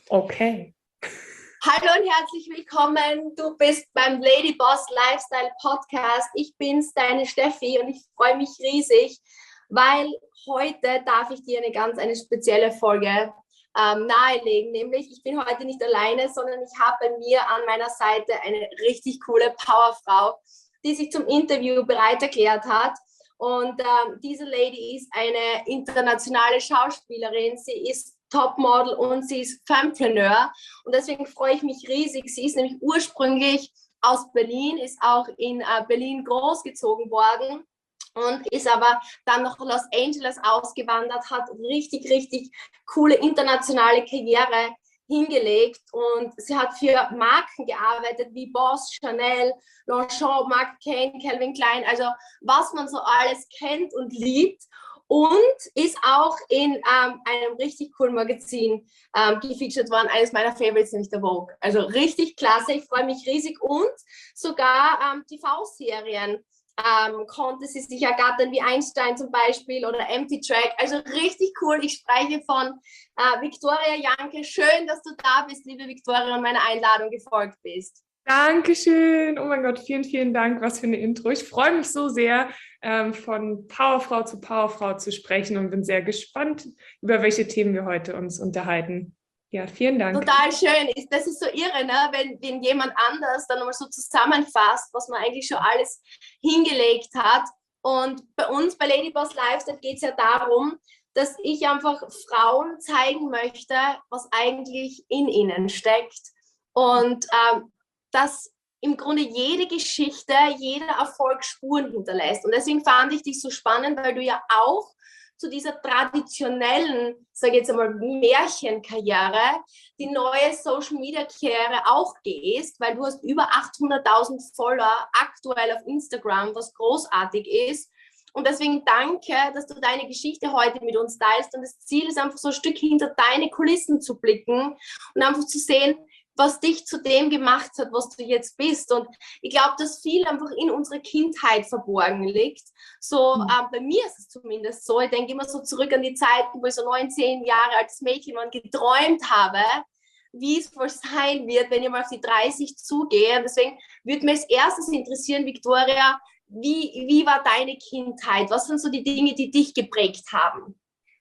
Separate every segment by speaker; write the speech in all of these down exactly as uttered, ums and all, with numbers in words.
Speaker 1: Okay.
Speaker 2: Hallo und herzlich willkommen. Du bist beim Lady Boss Lifestyle Podcast. Ich bin's, deine Steffi, und ich freue mich riesig, weil heute darf ich dir eine ganz eine spezielle Folge ähm, nahelegen. Nämlich, ich bin heute nicht alleine, sondern ich habe bei mir an meiner Seite eine richtig coole Powerfrau, die sich zum Interview bereit erklärt hat. Und ähm, diese Lady ist eine internationale Schauspielerin. Sie ist Topmodel und sie ist Fempreneur. Und deswegen freue ich mich riesig. Sie ist nämlich ursprünglich aus Berlin, ist auch in äh, Berlin großgezogen worden und ist aber dann nach Los Angeles ausgewandert, hat richtig, richtig coole internationale Karriere hingelegt, und sie hat für Marken gearbeitet wie Boss, Chanel, Longchamp, Marc Cain, Calvin Klein, also was man so alles kennt und liebt, und ist auch in ähm, einem richtig coolen Magazin ähm, gefeatured worden, eines meiner Favorites, nämlich der Vogue. Also richtig klasse, ich freue mich riesig, und sogar ähm, T V-Serien ähm, konnte sie sich ergattern, wie Einstein zum Beispiel oder Empty Track. Also richtig cool. Ich spreche von äh, Viktoria Janke. Schön, dass du da bist, liebe Viktoria, und meiner Einladung gefolgt bist.
Speaker 1: Dankeschön. Oh mein Gott, vielen, vielen Dank. Was für eine Intro. Ich freue mich so sehr, ähm, von Powerfrau zu Powerfrau zu sprechen, und bin sehr gespannt, über welche Themen wir heute uns unterhalten. Ja, vielen Dank.
Speaker 2: Total schön. Das ist so irre, ne? wenn, wenn jemand anders dann nochmal so zusammenfasst, was man eigentlich schon alles hingelegt hat. Und bei uns, bei Lady Boss Lifestyle, geht es ja darum, dass ich einfach Frauen zeigen möchte, was eigentlich in ihnen steckt. Und ähm, dass im Grunde jede Geschichte, jeder Erfolg Spuren hinterlässt. Und deswegen fand ich dich so spannend, weil du ja auch zu dieser traditionellen, sage ich jetzt einmal, Märchenkarriere, die neue Social-Media-Karriere auch gehst, weil du hast über achthunderttausend Follower aktuell auf Instagram, was großartig ist. Und deswegen danke, dass du deine Geschichte heute mit uns teilst. Und das Ziel ist einfach so ein Stück hinter deine Kulissen zu blicken und einfach zu sehen, was dich zu dem gemacht hat, was du jetzt bist. Und ich glaube, dass viel einfach in unserer Kindheit verborgen liegt. So, mhm. äh, bei mir ist es zumindest so. Ich denke immer so zurück an die Zeiten, wo ich so neun, zehn Jahre altes Mädchen war und geträumt habe, wie es wohl sein wird, wenn ich mal auf die dreißig zugehe. Und deswegen würde mich als erstes interessieren, Viktoria, wie, wie war deine Kindheit? Was sind so die Dinge, die dich geprägt haben?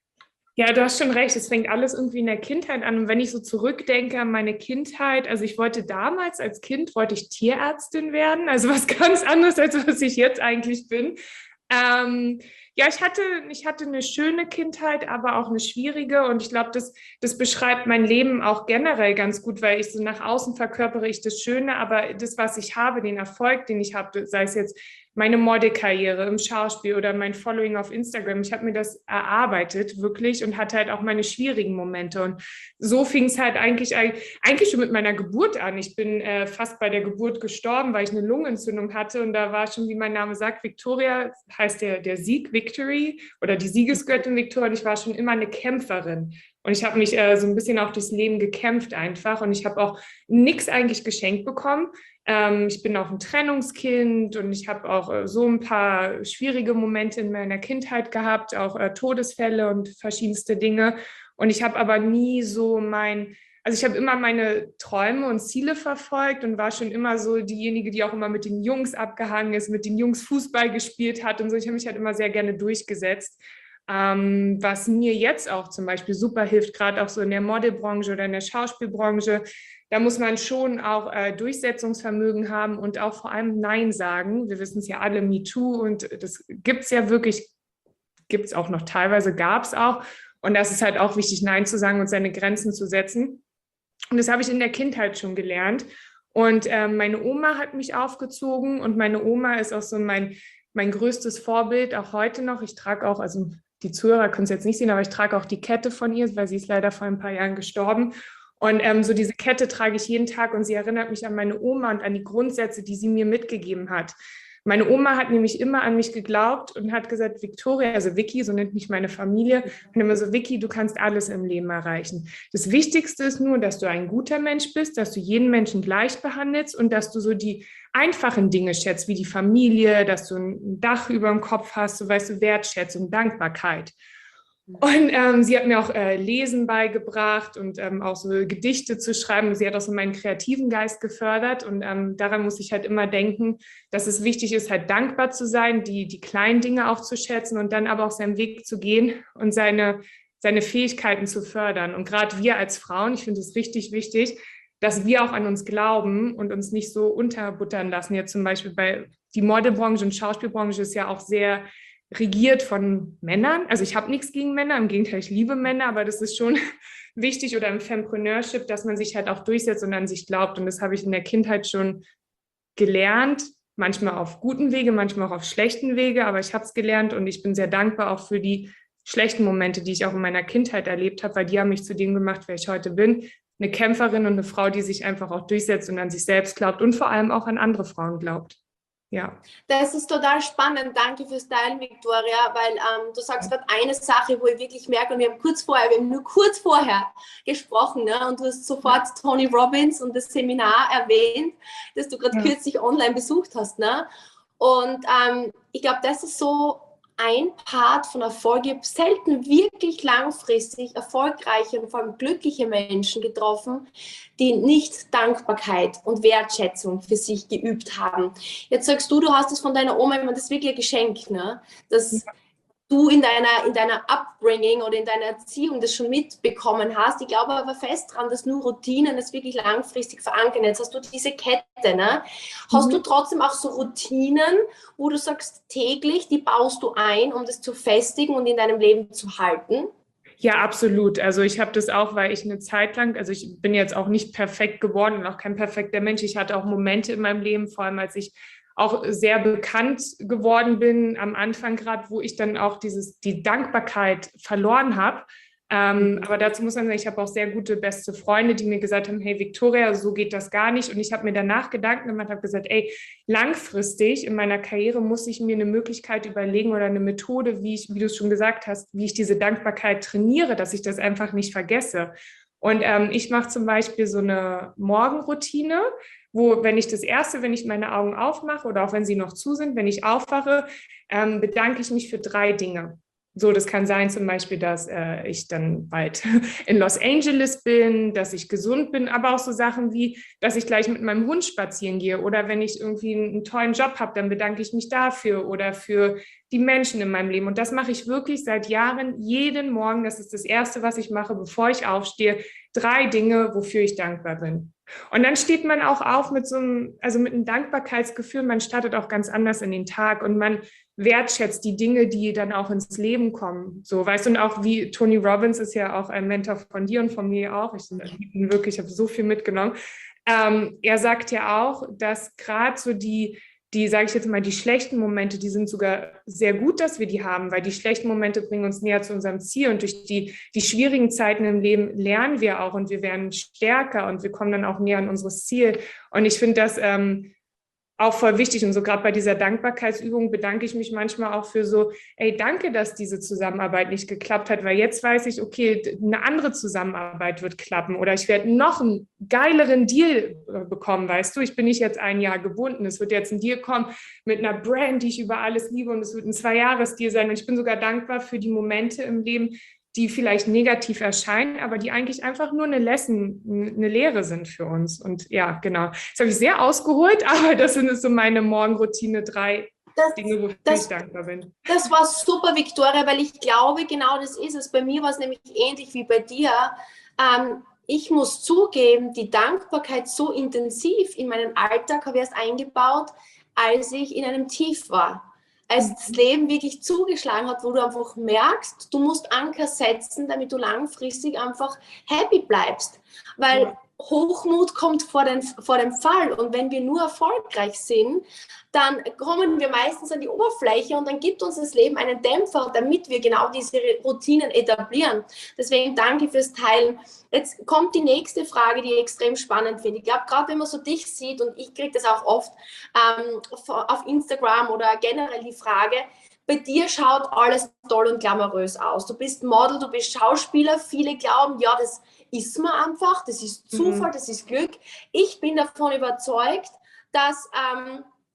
Speaker 1: Ja, du hast schon recht. Es fängt alles irgendwie in der Kindheit an. Und wenn ich so zurückdenke an meine Kindheit, also ich wollte damals als Kind, wollte ich Tierärztin werden. Also was ganz anderes, als was ich jetzt eigentlich bin. Ähm, ja, ich hatte, ich hatte eine schöne Kindheit, aber auch eine schwierige. Und ich glaube, das, das beschreibt mein Leben auch generell ganz gut, weil ich so nach außen verkörpere ich das Schöne, aber das, was ich habe, den Erfolg, den ich habe, sei es jetzt meine Modelkarriere im Schauspiel oder mein Following auf Instagram, ich habe mir das erarbeitet, wirklich, und hatte halt auch meine schwierigen Momente. Und so fing es halt eigentlich, eigentlich schon mit meiner Geburt an. Ich bin äh, fast bei der Geburt gestorben, weil ich eine Lungenentzündung hatte. Und da war schon, wie mein Name sagt, Victoria, heißt der, der Sieg, Victory, oder die Siegesgöttin Victoria. Und ich war schon immer eine Kämpferin. Und ich habe mich äh, so ein bisschen auch durchs Leben gekämpft einfach. Und ich habe auch nichts eigentlich geschenkt bekommen. Ähm, ich bin auch ein Trennungskind, und ich habe auch äh, so ein paar schwierige Momente in meiner Kindheit gehabt, auch äh, Todesfälle und verschiedenste Dinge. Und ich habe aber nie so mein, also ich habe immer meine Träume und Ziele verfolgt und war schon immer so diejenige, die auch immer mit den Jungs abgehangen ist, mit den Jungs Fußball gespielt hat und so. Ich habe mich halt immer sehr gerne durchgesetzt. Ähm, was mir jetzt auch zum Beispiel super hilft, gerade auch so in der Modelbranche oder in der Schauspielbranche, da muss man schon auch äh, Durchsetzungsvermögen haben und auch vor allem Nein sagen. Wir wissen es ja alle, MeToo, und das gibt es ja wirklich, gibt es auch noch teilweise, gab es auch. Und das ist halt auch wichtig, Nein zu sagen und seine Grenzen zu setzen. Und das habe ich in der Kindheit schon gelernt. Und äh, meine Oma hat mich aufgezogen, und meine Oma ist auch so mein, mein größtes Vorbild, auch heute noch. Ich trage auch, also die Zuhörer können es jetzt nicht sehen, aber ich trage auch die Kette von ihr, weil sie ist leider vor ein paar Jahren gestorben. Und ähm, so diese Kette trage ich jeden Tag, und sie erinnert mich an meine Oma und an die Grundsätze, die sie mir mitgegeben hat. Meine Oma hat nämlich immer an mich geglaubt und hat gesagt, Victoria, also Vicky, so nennt mich meine Familie, und immer so, Vicky, du kannst alles im Leben erreichen. Das Wichtigste ist nur, dass du ein guter Mensch bist, dass du jeden Menschen gleich behandelst und dass du so die einfachen Dinge schätzt, wie die Familie, dass du ein Dach über dem Kopf hast, so weißt du, Wertschätzung, Dankbarkeit. Und ähm, sie hat mir auch äh, Lesen beigebracht und ähm, auch so Gedichte zu schreiben. Sie hat auch so meinen kreativen Geist gefördert. Und ähm, daran muss ich halt immer denken, dass es wichtig ist, halt dankbar zu sein, die, die kleinen Dinge auch zu schätzen und dann aber auch seinen Weg zu gehen und seine, seine Fähigkeiten zu fördern. Und gerade wir als Frauen, ich finde es richtig wichtig, dass wir auch an uns glauben und uns nicht so unterbuttern lassen. Jetzt zum Beispiel bei die Modelbranche und Schauspielbranche ist ja auch sehr regiert von Männern. Also ich habe nichts gegen Männer, im Gegenteil, ich liebe Männer, aber das ist schon wichtig oder im Fempreneurship, dass man sich halt auch durchsetzt und an sich glaubt. Und das habe ich in der Kindheit schon gelernt, manchmal auf guten Wege, manchmal auch auf schlechten Wege, aber ich habe es gelernt und ich bin sehr dankbar auch für die schlechten Momente, die ich auch in meiner Kindheit erlebt habe, weil die haben mich zu dem gemacht, wer ich heute bin. Eine Kämpferin und eine Frau, die sich einfach auch durchsetzt und an sich selbst glaubt und vor allem auch an andere Frauen glaubt. Ja.
Speaker 2: Das ist total spannend. Danke fürs Teilen, Victoria, weil ähm, du sagst gerade eine Sache, wo ich wirklich merke, und wir haben kurz vorher, wir haben nur kurz vorher gesprochen, ne? Und du hast sofort Tony Robbins und das Seminar erwähnt, das du gerade ja. kürzlich online besucht hast. Ne? Und ähm, ich glaube, das ist so ein Part von Erfolg. Ich habe selten wirklich langfristig erfolgreiche und vor allem glückliche Menschen getroffen, die nicht Dankbarkeit und Wertschätzung für sich geübt haben. Jetzt sagst du, du hast es von deiner Oma, ich meine, das ist wirklich ein Geschenk, ne? Dass ja. du in deiner, in deiner Upbringing oder in deiner Erziehung das schon mitbekommen hast. Ich glaube aber fest daran, dass nur Routinen das wirklich langfristig verankern. Jetzt hast du diese Kette, ne? Hast mhm. du trotzdem auch so Routinen, wo du sagst, täglich, die baust du ein, um das zu festigen und in deinem Leben zu halten?
Speaker 1: Ja, absolut. Also ich habe das auch, weil ich eine Zeit lang, also ich bin jetzt auch nicht perfekt geworden und auch kein perfekter Mensch. Ich hatte auch Momente in meinem Leben, vor allem als ich auch sehr bekannt geworden bin am Anfang gerade, wo ich dann auch dieses, die Dankbarkeit verloren habe. Ähm, aber dazu muss man sagen, ich habe auch sehr gute beste Freunde, die mir gesagt haben, hey Victoria, so geht das gar nicht. Und ich habe mir danach Gedanken gemacht, habe gesagt, ey, langfristig in meiner Karriere muss ich mir eine Möglichkeit überlegen oder eine Methode, wie ich, wie du es schon gesagt hast, wie ich diese Dankbarkeit trainiere, dass ich das einfach nicht vergesse. Und ähm, ich mache zum Beispiel so eine Morgenroutine, wo, wenn ich das erste, wenn ich meine Augen aufmache oder auch wenn sie noch zu sind, wenn ich aufwache, ähm, bedanke ich mich für drei Dinge. So, das kann sein zum Beispiel, dass äh, ich dann bald in Los Angeles bin, dass ich gesund bin, aber auch so Sachen wie, dass ich gleich mit meinem Hund spazieren gehe oder wenn ich irgendwie einen, einen tollen Job habe, dann bedanke ich mich dafür oder für die Menschen in meinem Leben. Und das mache ich wirklich seit Jahren, jeden Morgen. Das ist das Erste, was ich mache, bevor ich aufstehe. Drei Dinge, wofür ich dankbar bin. Und dann steht man auch auf mit so einem, also mit einem Dankbarkeitsgefühl. Man startet auch ganz anders in den Tag und man wertschätzt die Dinge, die dann auch ins Leben kommen. So, weißt du, und auch wie Tony Robbins ist ja auch ein Mentor von dir und von mir auch. Ich bin wirklich, ich habe so viel mitgenommen. Ähm, er sagt ja auch, dass gerade so die, die, sage ich jetzt mal, die schlechten Momente, die sind sogar sehr gut, dass wir die haben, weil die schlechten Momente bringen uns näher zu unserem Ziel und durch die, die schwierigen Zeiten im Leben lernen wir auch und wir werden stärker und wir kommen dann auch näher an unseres Ziel. Und ich finde das ähm, auch voll wichtig und so gerade bei dieser Dankbarkeitsübung bedanke ich mich manchmal auch für so, ey, danke, dass diese Zusammenarbeit nicht geklappt hat, weil jetzt weiß ich, okay, eine andere Zusammenarbeit wird klappen oder ich werde noch einen geileren Deal bekommen, weißt du, ich bin nicht jetzt ein Jahr gebunden, es wird jetzt ein Deal kommen mit einer Brand, die ich über alles liebe und es wird ein Zwei-Jahres-Deal sein und ich bin sogar dankbar für die Momente im Leben, die vielleicht negativ erscheinen, aber die eigentlich einfach nur eine Lesson, eine Lehre sind für uns. Und ja, genau. Das habe ich sehr ausgeholt, aber das sind so meine Morgenroutine, drei das, Dinge, wofür das, ich dankbar bin.
Speaker 2: Das war super, Victoria, weil ich glaube, genau das ist es. Bei mir war es nämlich ähnlich wie bei dir. Ähm, ich muss zugeben, die Dankbarkeit so intensiv in meinen Alltag habe ich erst eingebaut, als ich in einem Tief war. Als das Leben wirklich zugeschlagen hat, wo du einfach merkst, du musst Anker setzen, damit du langfristig einfach happy bleibst. Weil ja. Hochmut kommt vor, den, vor dem Fall und wenn wir nur erfolgreich sind, dann kommen wir meistens an die Oberfläche und dann gibt uns das Leben einen Dämpfer, damit wir genau diese Routinen etablieren. Deswegen danke fürs Teilen. Jetzt kommt die nächste Frage, die ich extrem spannend finde. Ich glaube, gerade wenn man so dich sieht und ich kriege das auch oft ähm, auf Instagram oder generell die Frage, bei dir schaut alles toll und glamourös aus. Du bist Model, du bist Schauspieler. Viele glauben, ja, das ist man einfach, das ist Zufall, mhm. das ist Glück. Ich bin davon überzeugt, dass ähm,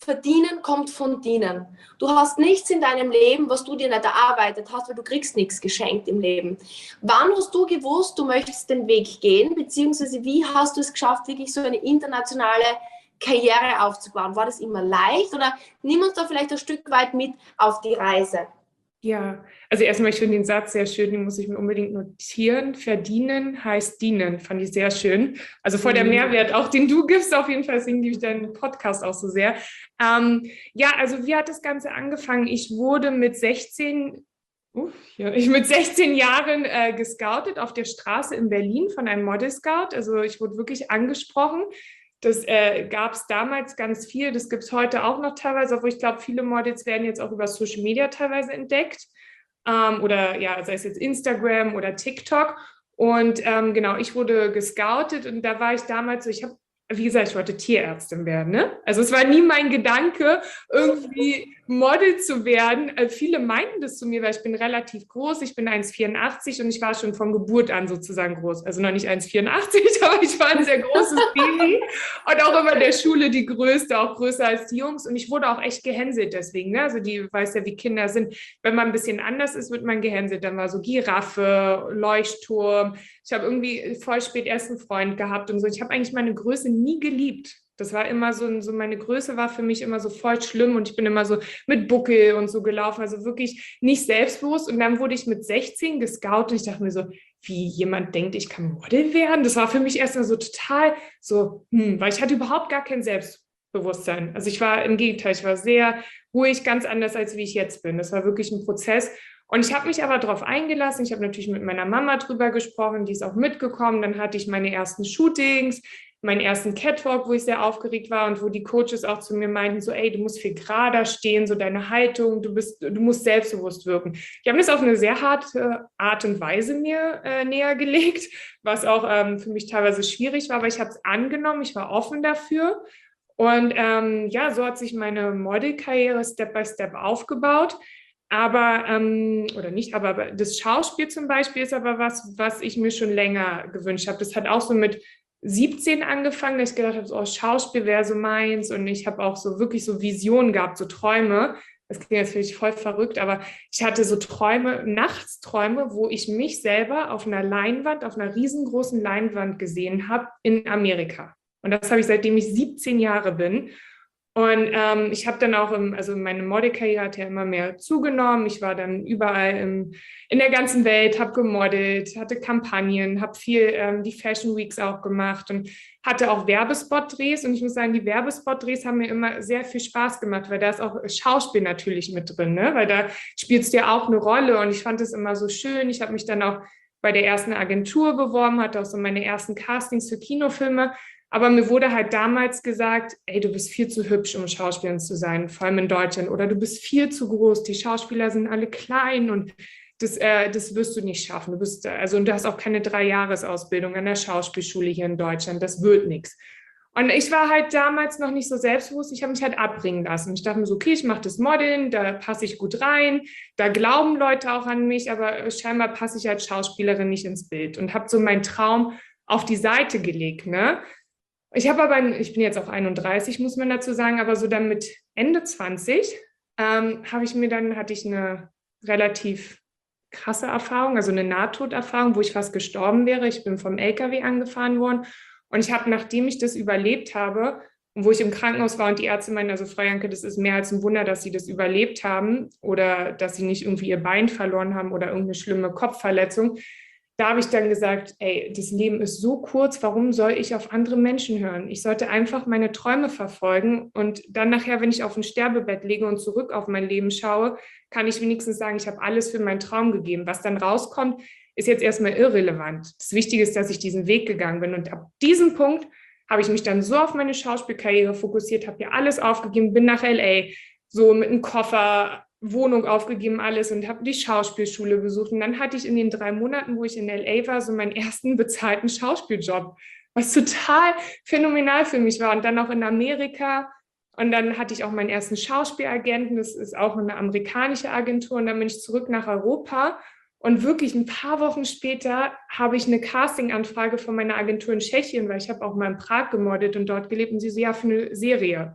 Speaker 2: Verdienen kommt von dienen. Du hast nichts in deinem Leben, was du dir nicht erarbeitet hast, weil du kriegst nichts geschenkt im Leben. Wann hast du gewusst, du möchtest den Weg gehen, beziehungsweise wie hast du es geschafft, wirklich so eine internationale Karriere aufzubauen? War das immer leicht oder nimm uns da vielleicht ein Stück weit mit auf die Reise?
Speaker 1: Ja, also erstmal, ich finde den Satz sehr schön, den muss ich mir unbedingt notieren. Verdienen heißt dienen, fand ich sehr schön. Also voll der Mehrwert auch, den du gibst auf jeden Fall, deswegen liebe ich deinen Podcast auch so sehr. Ähm, ja, also wie hat das Ganze angefangen? Ich wurde mit sechzehn, uh, ja, ich mit sechzehn Jahren äh, gescoutet auf der Straße in Berlin von einem Model Scout. Also ich wurde wirklich angesprochen. Das äh, gab es damals ganz viel, das gibt es heute auch noch teilweise, obwohl ich glaube, viele Models werden jetzt auch über Social Media teilweise entdeckt ähm, oder ja, sei es jetzt Instagram oder TikTok. Und ähm, genau, ich wurde gescoutet und da war ich damals so, ich habe, wie gesagt, ich wollte Tierärztin werden, ne? Also es war nie mein Gedanke, irgendwie Model zu werden. Also viele meinten das zu mir, weil ich bin relativ groß, ich bin eins Komma vierundachtzig und ich war schon von Geburt an sozusagen groß. Also noch nicht eins Komma vierundachtzig, aber ich war ein sehr großes Baby und auch immer in der Schule die Größte, auch größer als die Jungs. Und ich wurde auch echt gehänselt deswegen, ne? Also die weiß ja, wie Kinder sind. Wenn man ein bisschen anders ist, wird man gehänselt. Dann war so Giraffe, Leuchtturm. Ich habe irgendwie voll spät erst einen Freund gehabt und so. Ich habe eigentlich meine Größe nie geliebt. Das war immer so, so, meine Größe war für mich immer so voll schlimm und ich bin immer so mit Buckel und so gelaufen, also wirklich nicht selbstbewusst. Und dann wurde ich mit sechzehn gescoutet und ich dachte mir so, wie jemand denkt, ich kann Model werden. Das war für mich erstmal so total so, hm, weil ich hatte überhaupt gar kein Selbstbewusstsein. Also ich war im Gegenteil, ich war sehr ruhig, ganz anders als wie ich jetzt bin. Das war wirklich ein Prozess. Und ich habe mich aber darauf eingelassen. Ich habe natürlich mit meiner Mama drüber gesprochen, die ist auch mitgekommen. Dann hatte ich meine ersten Shootings, meinen ersten Catwalk, wo ich sehr aufgeregt war und wo die Coaches auch zu mir meinten, so, ey, du musst viel gerader stehen, so deine Haltung, du bist, du musst selbstbewusst wirken. Die haben das auf eine sehr harte Art und Weise mir äh, näher gelegt, was auch ähm, für mich teilweise schwierig war, aber ich habe es angenommen, ich war offen dafür. Und ähm, ja, so hat sich meine Modelkarriere Step by Step aufgebaut. Aber, ähm, oder nicht, aber das Schauspiel zum Beispiel ist aber was, was ich mir schon länger gewünscht habe. Das hat auch so mit siebzehn angefangen, dass ich gedacht habe, so, oh, Schauspiel wäre so meins. Und ich habe auch so wirklich so Visionen gehabt, so Träume. Das klingt jetzt vielleicht voll verrückt, aber ich hatte so Träume, Nachtsträume, wo ich mich selber auf einer Leinwand, auf einer riesengroßen Leinwand gesehen habe in Amerika. Und das habe ich, seitdem ich siebzehn Jahre bin. Und ähm, ich habe dann auch, im, also meine Modelkarriere hat ja immer mehr zugenommen. Ich war dann überall im, in der ganzen Welt, habe gemodelt, hatte Kampagnen, habe viel ähm, die Fashion Weeks auch gemacht und hatte auch Werbespot-Drehs. Und ich muss sagen, die Werbespot-Drehs haben mir immer sehr viel Spaß gemacht, weil da ist auch Schauspiel natürlich mit drin, ne? Weil da spielst du ja auch eine Rolle. Und ich fand es immer so schön. Ich habe mich dann auch bei der ersten Agentur beworben, hatte auch so meine ersten Castings für Kinofilme. Aber mir wurde halt damals gesagt, ey, du bist viel zu hübsch, um Schauspielerin zu sein, vor allem in Deutschland. Oder du bist viel zu groß, die Schauspieler sind alle klein und das, äh, das wirst du nicht schaffen. Du bist, also, und du hast auch keine Drei-Jahres-Ausbildung an der Schauspielschule hier in Deutschland. Das wird nichts. Und ich war halt damals noch nicht so selbstbewusst. Ich habe mich halt abbringen lassen. Ich dachte mir so, okay, ich mache das Modeln, da passe ich gut rein, da glauben Leute auch an mich, aber scheinbar passe ich als Schauspielerin nicht ins Bild und habe so meinen Traum auf die Seite gelegt, ne? Ich habe aber, ich bin jetzt auch einunddreißig, muss man dazu sagen, aber so dann mit Ende zwanzig ähm, habe ich mir dann, hatte ich eine relativ krasse Erfahrung, also eine Nahtoderfahrung, wo ich fast gestorben wäre. Ich bin vom L K W angefahren worden und ich habe, nachdem ich das überlebt habe und wo ich im Krankenhaus war und die Ärzte meinen, also Frau Janke, das ist mehr als ein Wunder, dass Sie das überlebt haben oder dass Sie nicht irgendwie Ihr Bein verloren haben oder irgendeine schlimme Kopfverletzung. Da habe ich dann gesagt, ey, das Leben ist so kurz, warum soll ich auf andere Menschen hören? Ich sollte einfach meine Träume verfolgen und dann nachher, wenn ich auf ein Sterbebett liege und zurück auf mein Leben schaue, kann ich wenigstens sagen, ich habe alles für meinen Traum gegeben. Was dann rauskommt, ist jetzt erstmal irrelevant. Das Wichtige ist, dass ich diesen Weg gegangen bin und ab diesem Punkt habe ich mich dann so auf meine Schauspielkarriere fokussiert, habe ja alles aufgegeben, bin nach L A, so mit einem Koffer, Wohnung aufgegeben, alles und habe die Schauspielschule besucht. Und dann hatte ich in den drei Monaten, wo ich in L A war, so meinen ersten bezahlten Schauspieljob, was total phänomenal für mich war. Und dann auch in Amerika. Und dann hatte ich auch meinen ersten Schauspielagenten. Das ist auch eine amerikanische Agentur. Und dann bin ich zurück nach Europa. Und wirklich ein paar Wochen später habe ich eine Castinganfrage von meiner Agentur in Tschechien, weil ich habe auch mal in Prag gemodelt und dort gelebt. Und sie so, ja, für eine Serie.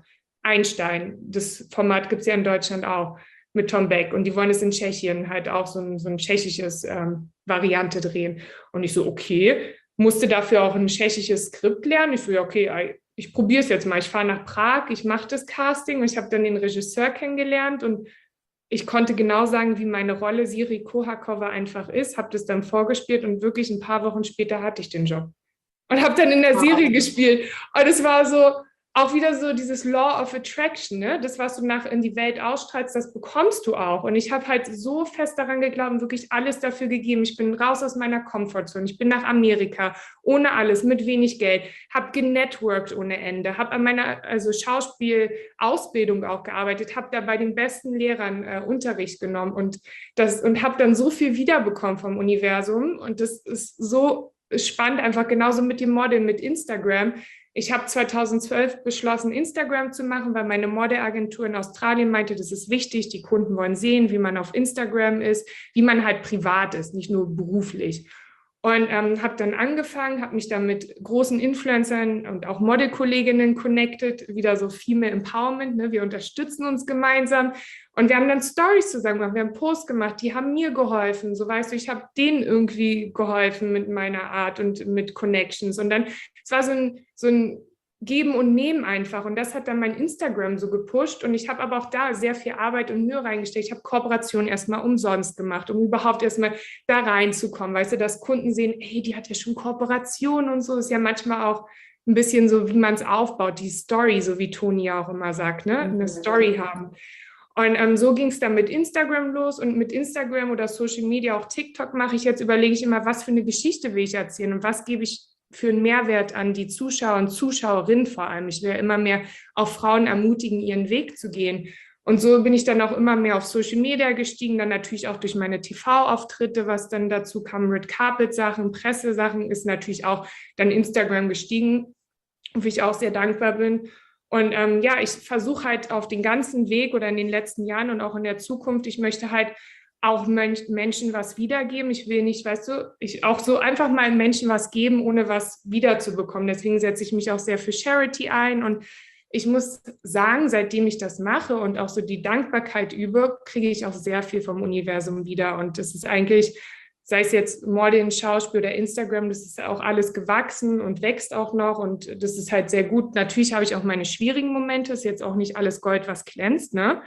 Speaker 1: Einstein. Das Format gibt es ja in Deutschland auch mit Tom Beck. Und die wollen es in Tschechien halt auch so ein, so ein tschechisches ähm, Variante drehen. Und ich so, okay, musste dafür auch ein tschechisches Skript lernen. Ich so, ja, okay, ich probiere es jetzt mal. Ich fahre nach Prag, ich mache das Casting. Ich habe dann den Regisseur kennengelernt und ich konnte genau sagen, wie meine Rolle Siri Kohakova einfach ist, habe das dann vorgespielt und wirklich ein paar Wochen später hatte ich den Job. Und habe dann in der Serie gespielt. Und es war so, auch wieder so dieses Law of Attraction, ne? Das, was du nach in die Welt ausstrahlst, das bekommst du auch. Und ich habe halt so fest daran geglaubt und wirklich alles dafür gegeben. Ich bin raus aus meiner Comfortzone. Ich bin nach Amerika, ohne alles, mit wenig Geld, habe genetworked ohne Ende, habe an meiner also Schauspielausbildung auch gearbeitet, habe da bei den besten Lehrern äh, Unterricht genommen und, das, und habe dann so viel wiederbekommen vom Universum. Und das ist so spannend, einfach genauso mit dem Modeln, mit Instagram. Ich habe zweitausendzwölf beschlossen, Instagram zu machen, weil meine Modelagentur in Australien meinte, das ist wichtig, die Kunden wollen sehen, wie man auf Instagram ist, wie man halt privat ist, nicht nur beruflich. Und ähm, habe dann angefangen, habe mich dann mit großen Influencern und auch Modelkolleginnen connected, wieder so Female Empowerment, ne? Wir unterstützen uns gemeinsam und wir haben dann Stories zusammen gemacht, wir haben Posts gemacht, die haben mir geholfen, so weißt du, ich habe denen irgendwie geholfen mit meiner Art und mit Connections und dann, es war so ein, so ein Geben und Nehmen einfach und das hat dann mein Instagram so gepusht und ich habe aber auch da sehr viel Arbeit und Mühe reingesteckt. Ich habe Kooperationen erstmal umsonst gemacht, um überhaupt erstmal da reinzukommen, weißt du, dass Kunden sehen, hey, die hat ja schon Kooperation und so, ist ja manchmal auch ein bisschen so, wie man es aufbaut, die Story, so wie Toni auch immer sagt, ne, eine Story haben. Und ähm, so ging es dann mit Instagram los und mit Instagram oder Social Media, auch TikTok mache ich jetzt, überlege ich immer, was für eine Geschichte will ich erzählen und was gebe ich für einen Mehrwert an die Zuschauer und Zuschauerinnen vor allem. Ich will immer mehr auch Frauen ermutigen, ihren Weg zu gehen. Und so bin ich dann auch immer mehr auf Social Media gestiegen, dann natürlich auch durch meine T V-Auftritte, was dann dazu kam, Red Carpet-Sachen, Pressesachen, ist natürlich auch dann Instagram gestiegen, wofür ich auch sehr dankbar bin. Und ähm, ja, ich versuche halt auf den ganzen Weg oder in den letzten Jahren und auch in der Zukunft, ich möchte halt auch Menschen was wiedergeben. Ich will nicht, weißt du, ich auch so einfach mal Menschen was geben, ohne was wiederzubekommen. Deswegen setze ich mich auch sehr für Charity ein. Und ich muss sagen, seitdem ich das mache und auch so die Dankbarkeit übe, kriege ich auch sehr viel vom Universum wieder. Und das ist eigentlich, sei es jetzt Modeln, Schauspiel oder Instagram, das ist auch alles gewachsen und wächst auch noch. Und das ist halt sehr gut. Natürlich habe ich auch meine schwierigen Momente. Ist jetzt auch nicht alles Gold, was glänzt, ne?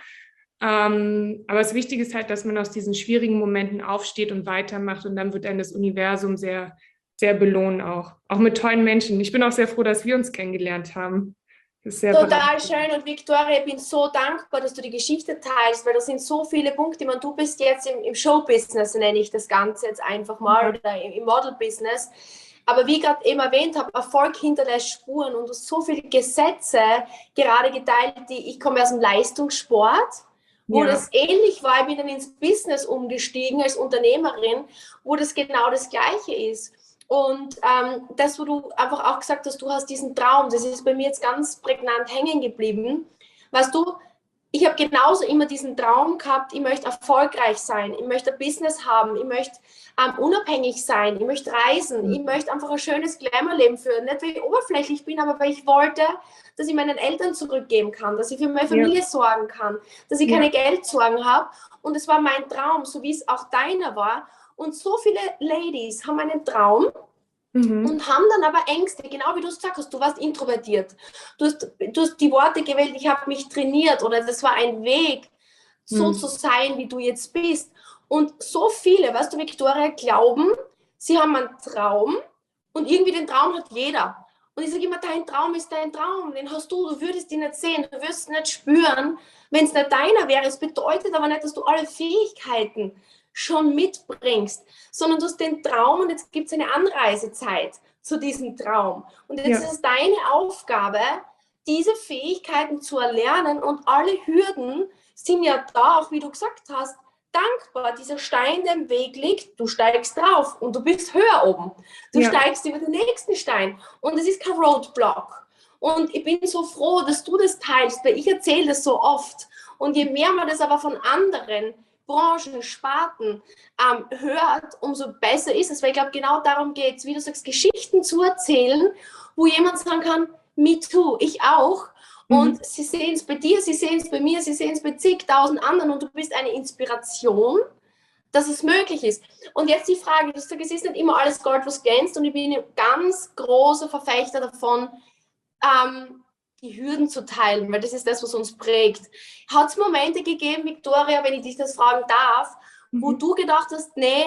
Speaker 1: Ähm, aber das Wichtige ist halt, dass man aus diesen schwierigen Momenten aufsteht und weitermacht und dann wird dann das Universum sehr, sehr belohnen auch. Auch mit tollen Menschen. Ich bin auch sehr froh, dass wir uns kennengelernt haben. Das ist sehr
Speaker 2: Total schön und Victoria, ich bin so dankbar, dass du die Geschichte teilst, weil da sind so viele Punkte. Ich meine, du bist jetzt im, im Show-Business, nenne ich das Ganze jetzt einfach mal, oder im, im Model-Business. Aber wie ich gerade eben erwähnt habe, Erfolg hinterlässt Spuren und du hast so viele Gesetze gerade geteilt, die ich komme aus dem Leistungssport, wo ja. das ähnlich war, ich bin dann ins Business umgestiegen als Unternehmerin, wo das genau das Gleiche ist. Und ähm, das, wo du einfach auch gesagt hast, du hast diesen Traum, das ist bei mir jetzt ganz prägnant hängen geblieben. Weißt du, ich habe genauso immer diesen Traum gehabt, ich möchte erfolgreich sein, ich möchte ein Business haben, ich möchte ähm, unabhängig sein, ich möchte reisen, mhm. ich möchte einfach ein schönes Glamour-Leben führen. Nicht, weil ich oberflächlich bin, aber weil ich wollte, dass ich meinen Eltern zurückgeben kann, dass ich für meine Familie ja. sorgen kann, dass ich ja. keine Geldsorgen habe. Und es war mein Traum, so wie es auch deiner war. Und so viele Ladies haben einen Traum mhm. und haben dann aber Ängste, genau wie du es gesagt hast, du warst introvertiert. Du hast, du hast die Worte gewählt, ich habe mich trainiert oder das war ein Weg, so mhm. zu sein, wie du jetzt bist. Und so viele, weißt du, Victoria, glauben, sie haben einen Traum und irgendwie den Traum hat jeder. Und ich sage immer, dein Traum ist dein Traum, den hast du, du würdest ihn nicht sehen, du wirst ihn nicht spüren, wenn es nicht deiner wäre. Es bedeutet aber nicht, dass du alle Fähigkeiten schon mitbringst, sondern du hast den Traum und jetzt gibt es eine Anreisezeit zu diesem Traum. Und jetzt ja. ist es deine Aufgabe, diese Fähigkeiten zu erlernen und alle Hürden sind ja da, auch wie du gesagt hast, dankbar. Dieser Stein, der im Weg liegt, du steigst drauf und du bist höher oben. Du ja. steigst über den nächsten Stein und es ist kein Roadblock. Und ich bin so froh, dass du das teilst, weil ich erzähle das so oft. Und je mehr man das aber von anderen Branchen, Sparten ähm, hört, umso besser ist es, weil ich glaube, genau darum geht es, wie du sagst, Geschichten zu erzählen, wo jemand sagen kann, me too, ich auch. Und mhm. sie sehen es bei dir, sie sehen es bei mir, sie sehen es bei zigtausend anderen und du bist eine Inspiration, dass es möglich ist. Und jetzt die Frage, du sagst, es ist nicht immer alles Gold, was glänzt, und ich bin ein ganz großer Verfechter davon, ähm, die Hürden zu teilen, weil das ist das, was uns prägt. Hat es Momente gegeben, Victoria, wenn ich dich das fragen darf, mhm. wo du gedacht hast, nee,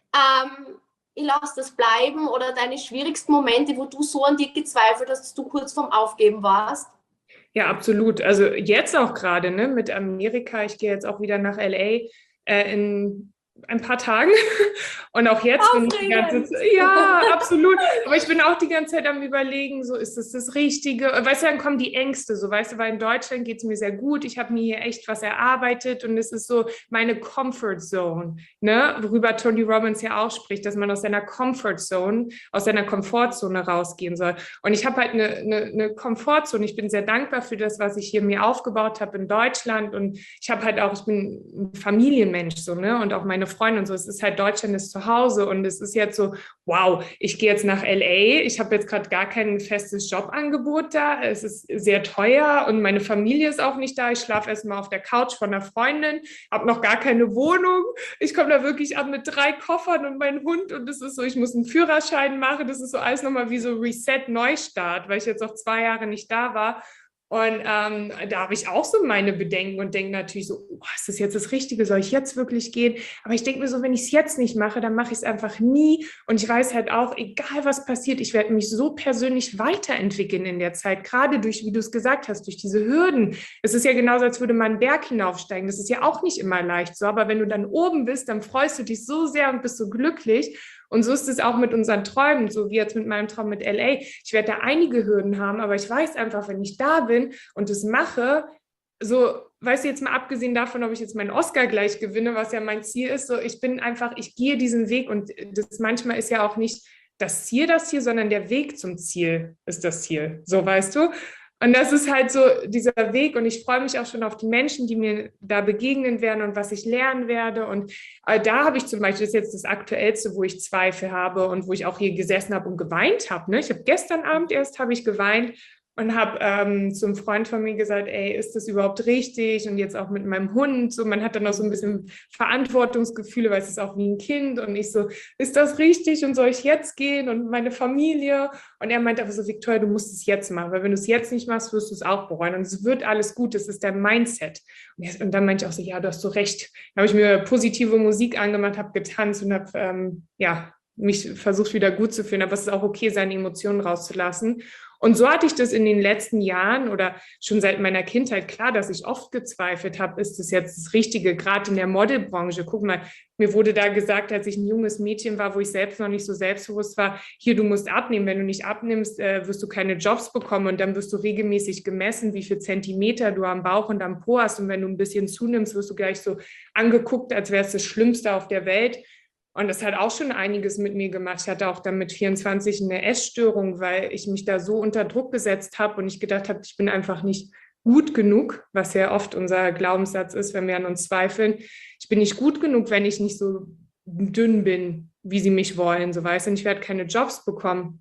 Speaker 2: ähm, ich lasse das bleiben, oder deine schwierigsten Momente, wo du so an dir gezweifelt hast, dass du kurz vorm Aufgeben warst?
Speaker 1: Ja, absolut. Also jetzt auch gerade, ne, mit Amerika. Ich gehe jetzt auch wieder nach L A äh, in ein paar Tagen. Und auch jetzt bin ich die ganze Zeit, ja, absolut. Aber ich bin auch die ganze Zeit am Überlegen, so, ist das das Richtige? Weißt du, dann kommen die Ängste, so, weißt du, weil in Deutschland geht es mir sehr gut. Ich habe mir hier echt was erarbeitet und es ist so meine Comfort Zone, ne, worüber Tony Robbins ja auch spricht, dass man aus seiner Comfort Zone, aus seiner Komfortzone rausgehen soll. Und ich habe halt eine, eine, eine Komfortzone. Ich bin sehr dankbar für das, was ich hier mir aufgebaut habe in Deutschland. Und ich habe halt auch, ich bin ein Familienmensch, so, ne, und auch meine Freunde und so. Es ist halt, Deutschland ist zu Hause, und es ist jetzt so, wow, ich gehe jetzt nach L A, ich habe jetzt gerade gar kein festes Jobangebot da, es ist sehr teuer und meine Familie ist auch nicht da, ich schlafe erstmal auf der Couch von einer Freundin, habe noch gar keine Wohnung, ich komme da wirklich an mit drei Koffern und meinem Hund, und es ist so, ich muss einen Führerschein machen, das ist so alles nochmal wie so Reset, Neustart, weil ich jetzt auch zwei Jahre nicht da war. Und ähm, da habe ich auch so meine Bedenken und denke natürlich so, oh, ist das jetzt das Richtige? Soll ich jetzt wirklich gehen? Aber ich denke mir so, wenn ich es jetzt nicht mache, dann mache ich es einfach nie. Und ich weiß halt auch, egal was passiert, ich werde mich so persönlich weiterentwickeln in der Zeit, gerade durch, wie du es gesagt hast, durch diese Hürden. Es ist ja genauso, als würde man einen Berg hinaufsteigen. Das ist ja auch nicht immer leicht so. Aber wenn du dann oben bist, dann freust du dich so sehr und bist so glücklich. Und so ist es auch mit unseren Träumen, so wie jetzt mit meinem Traum mit L A. Ich werde da einige Hürden haben, aber ich weiß einfach, wenn ich da bin und das mache, so, weißt du, jetzt mal abgesehen davon, ob ich jetzt meinen Oscar gleich gewinne, was ja mein Ziel ist, so, ich bin einfach, ich gehe diesen Weg, und das manchmal ist ja auch nicht das Ziel das Ziel, sondern der Weg zum Ziel ist das Ziel, so, weißt du? Und das ist halt so dieser Weg, und ich freue mich auch schon auf die Menschen, die mir da begegnen werden und was ich lernen werde. Und äh, da habe ich zum Beispiel, das ist jetzt das Aktuellste, wo ich Zweifel habe und wo ich auch hier gesessen habe und geweint habe. Ne? Ich habe gestern Abend erst habe ich geweint und habe ähm, zum Freund von mir gesagt, ey, ist das überhaupt richtig? Und jetzt auch mit meinem Hund, so, man hat dann noch so ein bisschen Verantwortungsgefühle, weil es ist auch wie ein Kind, und ich so, ist das richtig und soll ich jetzt gehen und meine Familie? Und er meinte aber so, Victoria, du musst es jetzt machen, weil wenn du es jetzt nicht machst, wirst du es auch bereuen, und es wird alles gut, das ist dein Mindset. Und, er, und dann meinte ich auch so, ja, du hast so recht. Dann habe ich mir positive Musik angemacht, habe getanzt und habe, ähm, ja, mich versucht wieder gut zu fühlen, aber es ist auch okay, seine Emotionen rauszulassen. Und so hatte ich das in den letzten Jahren oder schon seit meiner Kindheit, klar, dass ich oft gezweifelt habe, ist das jetzt das Richtige, gerade in der Modelbranche. Guck mal, mir wurde da gesagt, als ich ein junges Mädchen war, wo ich selbst noch nicht so selbstbewusst war, hier, du musst abnehmen, wenn du nicht abnimmst, äh, wirst du keine Jobs bekommen, und dann wirst du regelmäßig gemessen, wie viel Zentimeter du am Bauch und am Po hast, und wenn du ein bisschen zunimmst, wirst du gleich so angeguckt, als wäre es das Schlimmste auf der Welt. Und das hat auch schon einiges mit mir gemacht. Ich hatte auch dann mit vierundzwanzig eine Essstörung, weil ich mich da so unter Druck gesetzt habe und ich gedacht habe, ich bin einfach nicht gut genug, was ja oft unser Glaubenssatz ist, wenn wir an uns zweifeln. Ich bin nicht gut genug, wenn ich nicht so dünn bin, wie sie mich wollen, so weißt du. Und ich werde keine Jobs bekommen.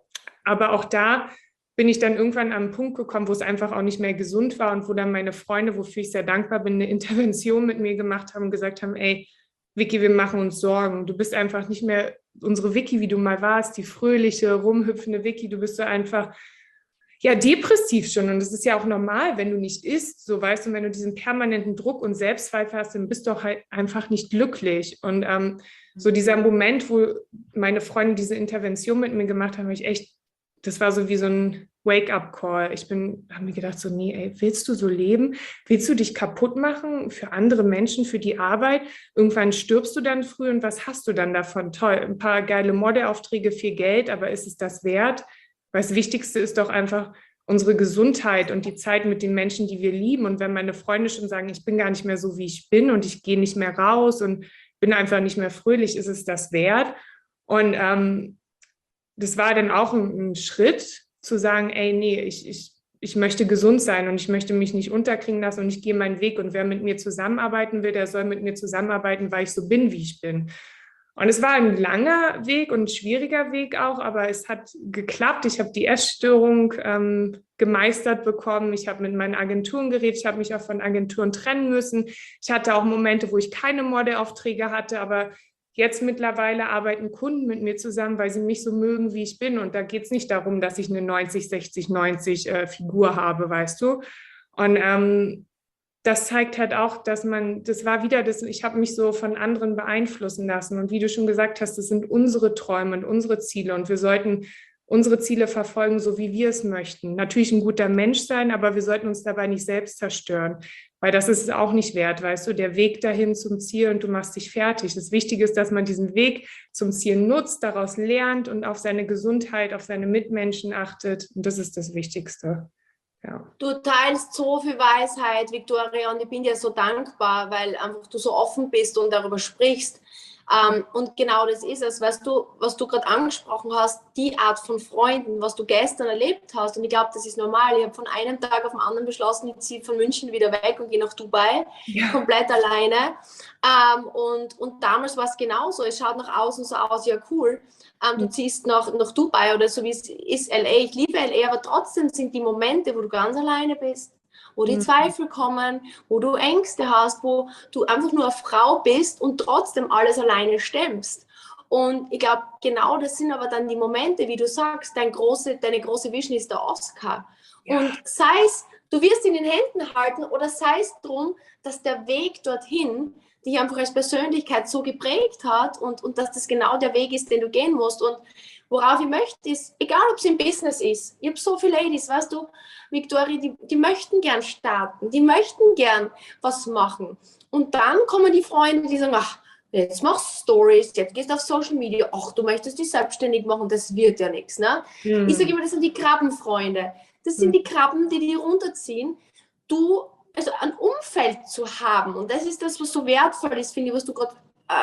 Speaker 1: Aber auch da bin ich dann irgendwann an einen Punkt gekommen, wo es einfach auch nicht mehr gesund war und wo dann meine Freunde, wofür ich sehr dankbar bin, eine Intervention mit mir gemacht haben und gesagt haben, ey, Vicky, wir machen uns Sorgen. Du bist einfach nicht mehr unsere Vicky, wie du mal warst, die fröhliche, rumhüpfende Vicky. Du bist so einfach, ja, depressiv schon. Und das ist ja auch normal, wenn du nicht isst, so weißt du, wenn du diesen permanenten Druck und Selbstzweifel hast, dann bist du auch halt einfach nicht glücklich. Und ähm, so dieser Moment, wo meine Freunde diese Intervention mit mir gemacht haben, habe ich echt, das war so wie so ein Wake-up-Call. Ich bin, habe mir gedacht so, nee, ey, willst du so leben? Willst du dich kaputt machen für andere Menschen, für die Arbeit? Irgendwann stirbst du dann früh, und was hast du dann davon? Toll, ein paar geile Modelaufträge, viel Geld, aber ist es das wert? Weil das Wichtigste ist doch einfach unsere Gesundheit und die Zeit mit den Menschen, die wir lieben. Und wenn meine Freunde schon sagen, ich bin gar nicht mehr so, wie ich bin, und ich gehe nicht mehr raus und bin einfach nicht mehr fröhlich, ist es das wert? Und ähm, das war dann auch ein, ein Schritt, zu sagen, ey, nee, ich, ich, ich möchte gesund sein und ich möchte mich nicht unterkriegen lassen und ich gehe meinen Weg, und wer mit mir zusammenarbeiten will, der soll mit mir zusammenarbeiten, weil ich so bin, wie ich bin. Und es war ein langer Weg und ein schwieriger Weg auch, aber es hat geklappt. Ich habe die Essstörung ähm, gemeistert bekommen. Ich habe mit meinen Agenturen geredet. Ich habe mich auch von Agenturen trennen müssen. Ich hatte auch Momente, wo ich keine Modelaufträge hatte, aber jetzt mittlerweile arbeiten Kunden mit mir zusammen, weil sie mich so mögen, wie ich bin. Und da geht es nicht darum, dass ich eine neunzig, sechzig, neunzig äh, Figur habe, weißt du. Und ähm, das zeigt halt auch, dass man, das war wieder das, ich habe mich so von anderen beeinflussen lassen. Und wie du schon gesagt hast, das sind unsere Träume und unsere Ziele. Und wir sollten unsere Ziele verfolgen, so wie wir es möchten. Natürlich ein guter Mensch sein, aber wir sollten uns dabei nicht selbst zerstören. Weil das ist es auch nicht wert, weißt du, der Weg dahin zum Ziel und du machst dich fertig. Das Wichtige ist, dass man diesen Weg zum Ziel nutzt, daraus lernt und auf seine Gesundheit, auf seine Mitmenschen achtet. Und das ist das Wichtigste. Ja.
Speaker 2: Du teilst so viel Weisheit, Viktoria, und ich bin dir so dankbar, weil einfach du so offen bist und darüber sprichst. Ähm, und genau das ist es, weißt du, was du gerade angesprochen hast, die Art von Freunden, was du gestern erlebt hast. Und ich glaube, das ist normal. Ich habe von einem Tag auf den anderen beschlossen, ich ziehe von München wieder weg und gehe nach Dubai, ja. komplett alleine. Ähm, und, und damals war es genauso. Es schaut nach außen so aus, ja cool. Ähm, du ziehst nach, nach Dubai oder so wie es ist L A. Ich liebe L A, aber trotzdem sind die Momente, wo du ganz alleine bist, wo die Zweifel kommen, wo du Ängste hast, wo du einfach nur eine Frau bist und trotzdem alles alleine stemmst. Und ich glaube, genau das sind aber dann die Momente, wie du sagst, dein große, deine große Vision ist der Oscar. Ja. Und sei es, du wirst ihn in den Händen halten oder sei es darum, dass der Weg dorthin dich einfach als Persönlichkeit so geprägt hat und, und dass das genau der Weg ist, den du gehen musst. Und worauf ich möchte, ist, egal ob es im Business ist, ich habe so viele Ladies, weißt du, Viktoria, die, die möchten gern starten, die möchten gern was machen. Und dann kommen die Freunde, die sagen, ach, jetzt machst du Stories, jetzt gehst du auf Social Media, ach, du möchtest dich selbstständig machen, das wird ja nichts. Ne? Mhm. Ich sage immer, das sind die Krabbenfreunde. Das sind mhm. die Krabben, die dich runterziehen. Du, also ein Umfeld zu haben, und das ist das, was so wertvoll ist, finde ich, was du gerade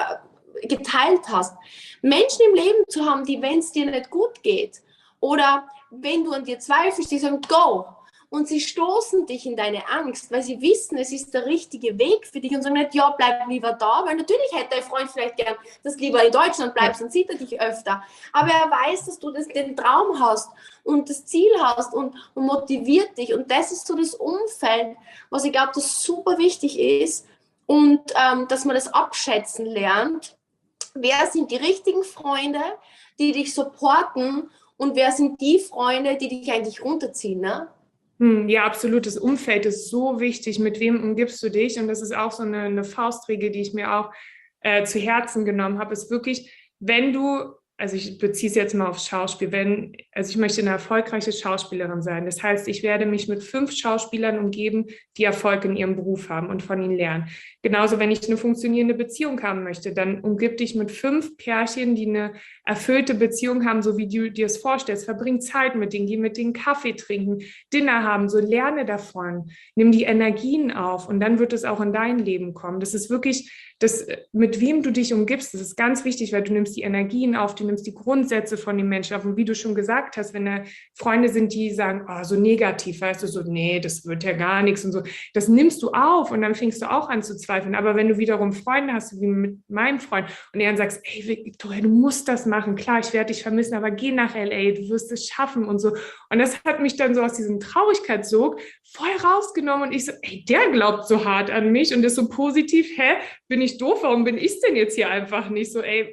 Speaker 2: äh, geteilt hast. Menschen im Leben zu haben, die, wenn es dir nicht gut geht oder wenn du an dir zweifelst, die sagen, go. Und sie stoßen dich in deine Angst, weil sie wissen, es ist der richtige Weg für dich und sagen nicht, ja, bleib lieber da, weil natürlich hätte dein Freund vielleicht gern, dass du lieber in Deutschland bleibst, dann sieht er dich öfter. Aber er weiß, dass du das, den Traum hast und das Ziel hast und, und motiviert dich. Und das ist so das Umfeld, was ich glaube, das super wichtig ist und ähm, dass man das abschätzen lernt. Wer sind die richtigen Freunde, die dich supporten und wer sind die Freunde, die dich eigentlich runterziehen, ne?
Speaker 1: Ja, absolut. Das Umfeld ist so wichtig. Mit wem umgibst du dich? Und das ist auch so eine, eine Faustregel, die ich mir auch äh, zu Herzen genommen habe, ist wirklich, wenn du, also ich beziehe es jetzt mal aufs Schauspiel, wenn, also ich möchte eine erfolgreiche Schauspielerin sein. Das heißt, ich werde mich mit fünf Schauspielern umgeben, die Erfolg in ihrem Beruf haben und von ihnen lernen. Genauso, wenn ich eine funktionierende Beziehung haben möchte, dann umgib dich mit fünf Pärchen, die eine erfüllte Beziehung haben, so wie du dir es vorstellst. Verbring Zeit mit denen, geh mit denen Kaffee trinken, Dinner haben, so lerne davon. Nimm die Energien auf und dann wird es auch in dein Leben kommen. Das ist wirklich, das, mit wem du dich umgibst, das ist ganz wichtig, weil du nimmst die Energien auf, du nimmst die Grundsätze von den Menschen auf. Und wie du schon gesagt hast, wenn da Freunde sind, die sagen, oh, so negativ, weißt du, so, nee, das wird ja gar nichts und so, das nimmst du auf und dann fängst du auch an zu zweifeln. Aber wenn du wiederum Freunde hast, wie mit meinem Freund, und er dann sagst, ey, Viktoria, du musst das machen, klar, ich werde dich vermissen, aber geh nach L A, du wirst es schaffen und so. Und das hat mich dann so aus diesem Traurigkeitssog voll rausgenommen und ich so, ey, der glaubt so hart an mich und ist so positiv, hä, bin ich doof, warum bin ich denn jetzt hier einfach nicht so, ey,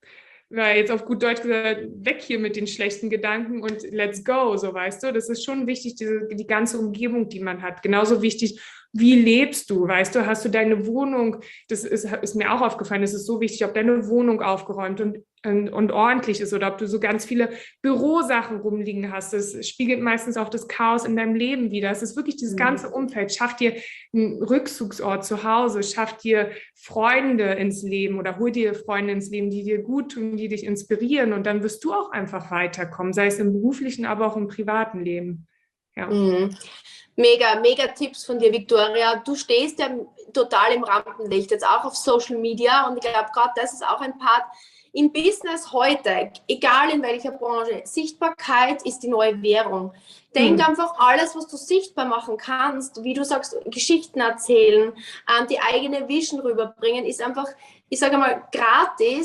Speaker 1: weil jetzt auf gut Deutsch gesagt, weg hier mit den schlechten Gedanken und let's go, so weißt du. Das ist schon wichtig, diese, die ganze Umgebung, die man hat. Genauso wichtig, wie lebst du, weißt du, hast du deine Wohnung, das ist, ist mir auch aufgefallen, es ist so wichtig, ob deine Wohnung aufgeräumt und, und, und ordentlich ist oder ob du so ganz viele Bürosachen rumliegen hast. Das spiegelt meistens auch das Chaos in deinem Leben wider. Es ist wirklich dieses ganze Umfeld. Schaff dir einen Rückzugsort zu Hause, schaff dir Freunde ins Leben oder hol dir Freunde ins Leben, die dir gut tun, die dich inspirieren und dann wirst du auch einfach weiterkommen, sei es im beruflichen, aber auch im privaten Leben. Ja.
Speaker 2: Mhm. Mega, mega Tipps von dir, Viktoria. Du stehst ja total im Rampenlicht, jetzt auch auf Social Media und ich glaube, gerade das ist auch ein Part im Business heute, egal in welcher Branche. Sichtbarkeit ist die neue Währung. Denk mhm. einfach, alles, was du sichtbar machen kannst, wie du sagst, Geschichten erzählen, ähm, die eigene Vision rüberbringen, ist einfach, ich sage mal, gratis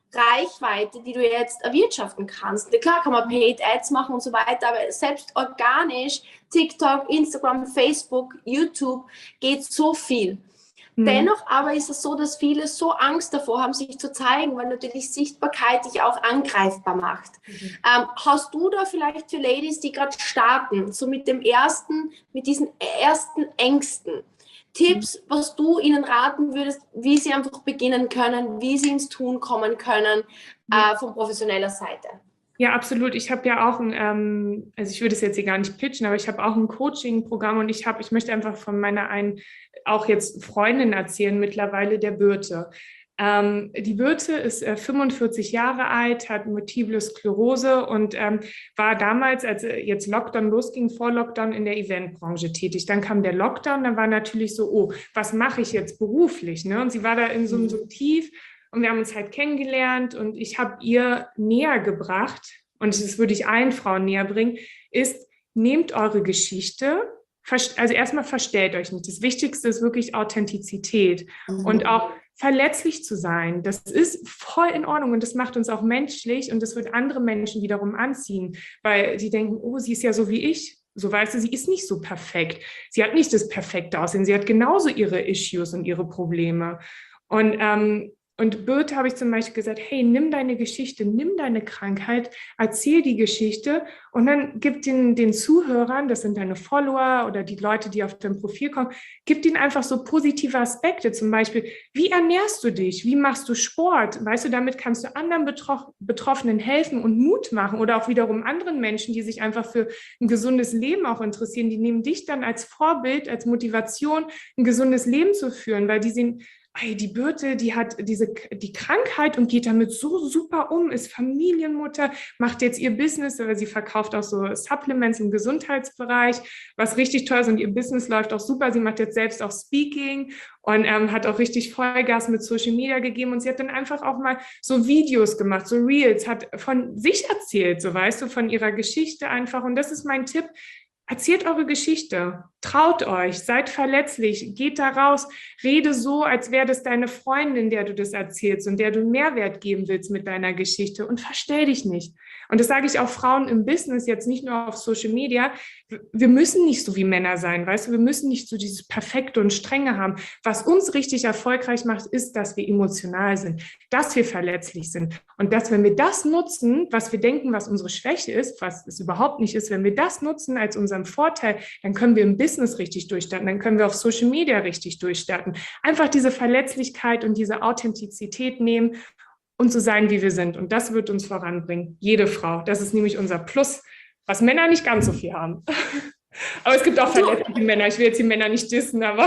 Speaker 2: Reichweite, die du jetzt erwirtschaften kannst. Klar kann man Paid Ads machen und so weiter, aber selbst organisch, TikTok, Instagram, Facebook, YouTube, geht so viel. Mhm. Dennoch aber ist es so, dass viele so Angst davor haben, sich zu zeigen, weil natürlich Sichtbarkeit dich auch angreifbar macht. Mhm. Ähm, hast du da vielleicht für Ladies, die gerade starten, so mit dem ersten, mit diesen ersten Ängsten, Tipps, was du ihnen raten würdest, wie sie einfach beginnen können, wie sie ins Tun kommen können, äh, von professioneller Seite?
Speaker 1: Ja, absolut. Ich habe ja auch ein, ähm, also ich würde es jetzt hier gar nicht pitchen, aber ich habe auch ein Coaching-Programm und ich habe, ich möchte einfach von meiner einen, auch jetzt Freundin erzählen, mittlerweile der Birte. Ähm, die Birte ist äh, fünfundvierzig Jahre alt, hat Multiple Sklerose und ähm, war damals, als jetzt Lockdown losging, vor Lockdown in der Eventbranche tätig. Dann kam der Lockdown, dann war natürlich so, oh, was mache ich jetzt beruflich? Ne? Und sie war da in so einem so Tief und wir haben uns halt kennengelernt und ich habe ihr näher gebracht, und das würde ich allen Frauen näher bringen, ist, nehmt eure Geschichte, also erstmal verstellt euch nicht. Das Wichtigste ist wirklich Authentizität mhm. und auch verletzlich zu sein. Das ist voll in Ordnung und das macht uns auch menschlich und das wird andere Menschen wiederum anziehen, weil die denken, oh, sie ist ja so wie ich. So, weißt du, sie ist nicht so perfekt. Sie hat nicht das perfekte Aussehen. Sie hat genauso ihre Issues und ihre Probleme. Und ähm, Und Birte habe ich zum Beispiel gesagt, hey, nimm deine Geschichte, nimm deine Krankheit, erzähl die Geschichte und dann gib den, den Zuhörern, das sind deine Follower oder die Leute, die auf dein Profil kommen, gib ihnen einfach so positive Aspekte, zum Beispiel, wie ernährst du dich, wie machst du Sport, weißt du, damit kannst du anderen Betroff- Betroffenen helfen und Mut machen oder auch wiederum anderen Menschen, die sich einfach für ein gesundes Leben auch interessieren, die nehmen dich dann als Vorbild, als Motivation, ein gesundes Leben zu führen, weil die sehen, hey, die Birte, die hat diese, die Krankheit und geht damit so super um, ist Familienmutter, macht jetzt ihr Business, aber sie verkauft auch so Supplements im Gesundheitsbereich, was richtig toll ist und ihr Business läuft auch super. Sie macht jetzt selbst auch Speaking und ähm, hat auch richtig Vollgas mit Social Media gegeben und sie hat dann einfach auch mal so Videos gemacht, so Reels, hat von sich erzählt, so weißt du, von ihrer Geschichte einfach und das ist mein Tipp. Erzählt eure Geschichte, traut euch, seid verletzlich, geht da raus, rede so, als wäre das deine Freundin, der du das erzählst und der du Mehrwert geben willst mit deiner Geschichte und verstell dich nicht. Und das sage ich auch Frauen im Business, jetzt nicht nur auf Social Media, wir müssen nicht so wie Männer sein, weißt du, wir müssen nicht so dieses Perfekte und Strenge haben. Was uns richtig erfolgreich macht, ist, dass wir emotional sind, dass wir verletzlich sind und dass, wenn wir das nutzen, was wir denken, was unsere Schwäche ist, was es überhaupt nicht ist, wenn wir das nutzen als unseren Vorteil, dann können wir im Business richtig durchstarten, dann können wir auf Social Media richtig durchstarten. Einfach diese Verletzlichkeit und diese Authentizität nehmen und so sein, wie wir sind. Und das wird uns voranbringen. Jede Frau. Das ist nämlich unser Plus, was Männer nicht ganz so viel haben. Aber es gibt auch verletzliche Männer. Ich will jetzt die Männer nicht dissen, aber...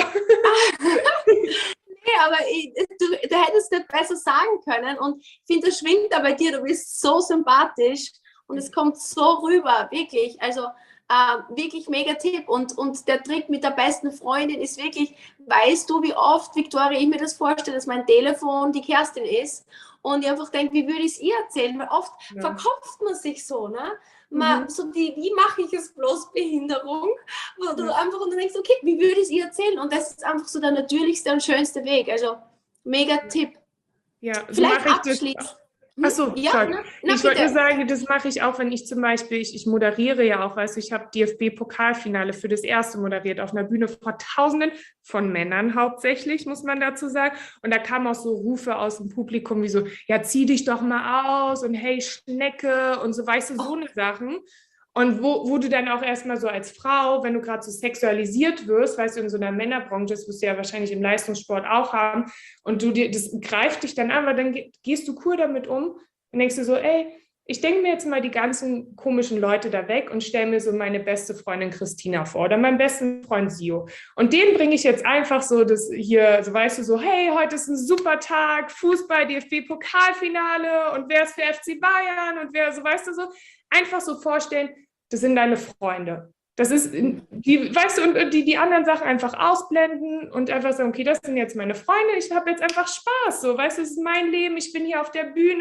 Speaker 2: Nee, aber ich, du, du hättest das besser sagen können. Und ich finde, das schwingt da bei dir. Du bist so sympathisch und es kommt so rüber, wirklich. Also äh, wirklich mega Tipp. Und, und der Trick mit der besten Freundin ist wirklich, weißt du, wie oft, Victoria, ich mir das vorstelle, dass mein Telefon die Kerstin ist und ich einfach denke, wie würde ich es ihr erzählen? Weil oft ja. verkopft man sich so, ne? Man, mhm. so die, wie mache ich es bloß Behinderung? Wo du ja. einfach und du denkst, okay, wie würde ich es ihr erzählen? Und das ist einfach so der natürlichste und schönste Weg. Also mega ja. Tipp.
Speaker 1: Ja, so
Speaker 2: vielleicht abschließend.
Speaker 1: Achso, ja, na, na, ich wollte nur sagen, das mache ich auch, wenn ich zum Beispiel, ich, ich moderiere ja auch, weißt du, ich habe D F B-Pokalfinale für das erste moderiert auf einer Bühne vor Tausenden von Männern hauptsächlich, muss man dazu sagen. Und da kamen auch so Rufe aus dem Publikum wie so, ja, zieh dich doch mal aus und hey, Schnecke und so, weißt du, so eine Sachen. Und wo, wo du dann auch erstmal so als Frau, wenn du gerade so sexualisiert wirst, weißt du, in so einer Männerbranche, das wirst du ja wahrscheinlich im Leistungssport auch haben, und du dir, das greift dich dann an, weil dann gehst du cool damit um und denkst du so, ey, ich denke mir jetzt mal die ganzen komischen Leute da weg und stelle mir so meine beste Freundin Christina vor oder meinen besten Freund Sio. Und den bringe ich jetzt einfach so das hier, so weißt du, so, hey, heute ist ein super Tag, Fußball, D F B-Pokalfinale und wer ist für F C Bayern und wer, so weißt du so, einfach so vorstellen, das sind deine Freunde. Das ist, die, weißt du, und die, die anderen Sachen einfach ausblenden und einfach sagen, okay, das sind jetzt meine Freunde, ich habe jetzt einfach Spaß, so, weißt du, es ist mein Leben, ich bin hier auf der Bühne,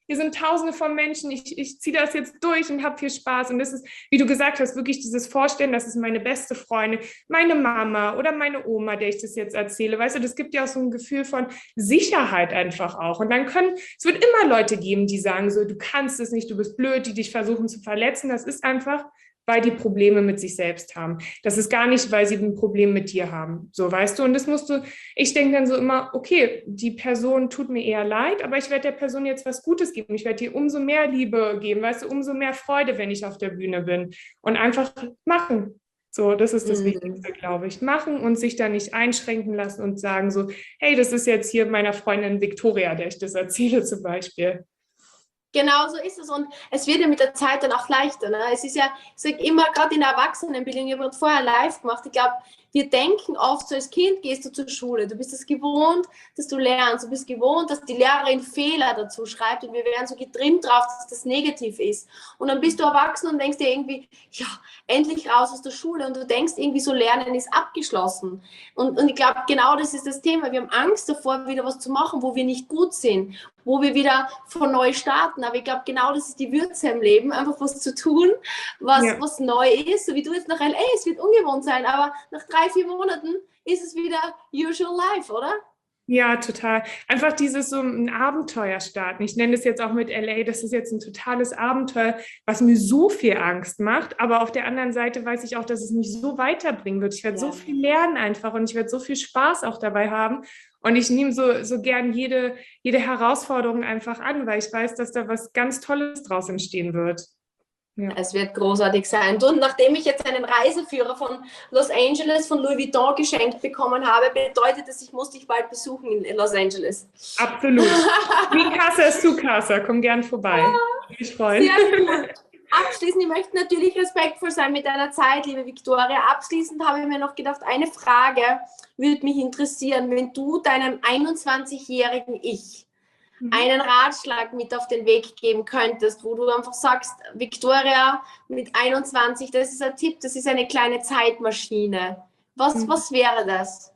Speaker 1: hier sind tausende von Menschen, ich, ich ziehe das jetzt durch und habe viel Spaß. Und das ist, wie du gesagt hast, wirklich dieses Vorstellen, das ist meine beste Freundin, meine Mama oder meine Oma, der ich das jetzt erzähle. Weißt du, das gibt ja auch so ein Gefühl von Sicherheit einfach auch. Und dann können, es wird immer Leute geben, die sagen so, du kannst es nicht, du bist blöd, die dich versuchen zu verletzen. Das ist einfach, weil die Probleme mit sich selbst haben. Das ist gar nicht, weil sie ein Problem mit dir haben. So, weißt du, und das musst du, ich denke dann so immer, okay, die Person tut mir eher leid, aber ich werde der Person jetzt was Gutes geben. Ich werde ihr umso mehr Liebe geben, weißt du, umso mehr Freude, wenn ich auf der Bühne bin. Und einfach machen. So, das ist das
Speaker 2: Mhm.
Speaker 1: Wichtigste, glaube ich. Machen und sich da nicht einschränken lassen und sagen so, hey, das ist jetzt hier meiner Freundin Victoria, der ich das erzähle zum Beispiel.
Speaker 2: Genau so ist es und es wird ja mit der Zeit dann auch leichter. Ne? Es ist ja, ich sage immer, gerade in der Erwachsenenbildung, ich habe vorher live gemacht, ich glaube, wir denken oft so, als Kind gehst du zur Schule, du bist es gewohnt, dass du lernst, du bist gewohnt, dass die Lehrerin Fehler dazu schreibt und wir werden so getrimmt drauf, dass das negativ ist. Und dann bist du erwachsen und denkst dir irgendwie, ja, endlich raus aus der Schule und du denkst irgendwie so, Lernen ist abgeschlossen. Und, und ich glaube, genau das ist das Thema, wir haben Angst davor, wieder was zu machen, wo wir nicht gut sind, wo wir wieder von neu starten. Aber ich glaube, genau das ist die Würze im Leben, einfach was zu tun, was, ja. was neu ist, so wie du jetzt nach L A, es wird ungewohnt sein, aber nach drei, vier Monaten ist es wieder usual life, oder?
Speaker 1: Ja, total. Einfach dieses so ein Abenteuer starten. Ich nenne es jetzt auch mit L A, das ist jetzt ein totales Abenteuer, was mir so viel Angst macht. Aber auf der anderen Seite weiß ich auch, dass es mich so weiterbringen wird. Ich werde ja. so viel lernen einfach und ich werde so viel Spaß auch dabei haben. Und ich nehme so, so gern jede, jede Herausforderung einfach an, weil ich weiß, dass da was ganz Tolles draus entstehen wird.
Speaker 2: Ja. Es wird großartig sein. Und nachdem ich jetzt einen Reiseführer von Los Angeles von Louis Vuitton geschenkt bekommen habe, bedeutet das, ich muss dich bald besuchen in Los Angeles.
Speaker 1: Absolut. Wie Casa ist zu Casa. Komm gern vorbei.
Speaker 2: Ja,
Speaker 1: ich freue
Speaker 2: mich. Sehr cool. Abschließend, ich möchte natürlich respektvoll sein mit deiner Zeit, liebe Victoria. Abschließend habe ich mir noch gedacht, eine Frage würde mich interessieren, wenn du deinem einundzwanzigjährigen Ich einen Ratschlag mit auf den Weg geben könntest, wo du einfach sagst, Victoria mit einundzwanzig, das ist ein Tipp, das ist eine kleine Zeitmaschine. Was, mhm. was wäre das?